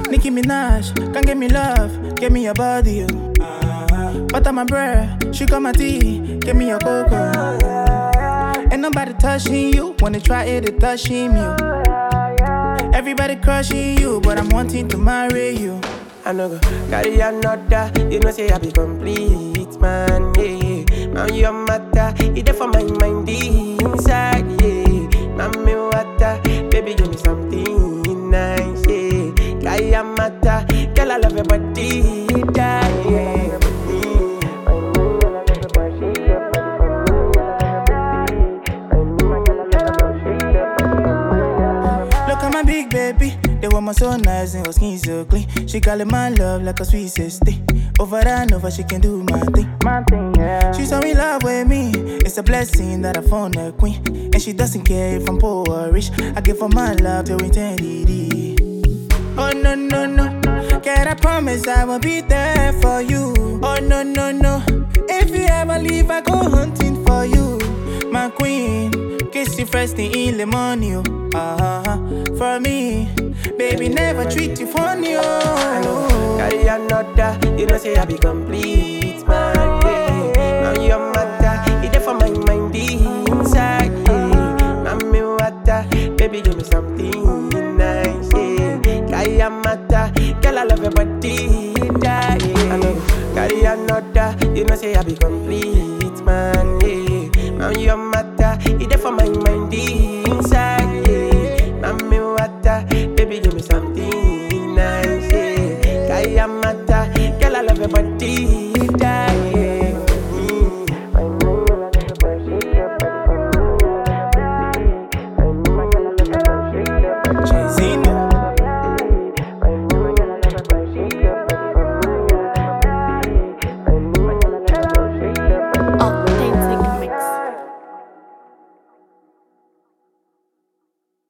Nicki Minaj, can't give me love, give me your body. Butter my bread, sugar my tea, give me your cocoa. Ain't nobody touching you, wanna try it, it touching you. Everybody crushing you, but I'm wanting to marry you. I no go carry another, you know say I be complete, man, yeah. Man, your matter, it there for my mind inside, yeah. Mami water, baby give me something nice, yeah. Kaya matter, girl I love your body, yeah. Look at my big baby, the woman so nice and her skin so clean. She calling my love like a sweet sister. Over and over, she can do my thing, yeah. She's so in love with me. It's a blessing that I found a queen, and she doesn't care if I'm poor or rich. I give her my love to eternity. Oh no no no, can I promise I will be there for you? Oh no no no, if you ever leave, I go hunting for you, my queen. Kiss you first thing in the morning, for me, baby, never treat you funny, oh. Carry another, you know say I be complete, man, yeah. Now your matter, it there for my mind inside, yeah. Mami water, baby give me something nice, yeah. Kaya matter, girl I love your body, yeah. I know, carry another, you know say I be complete.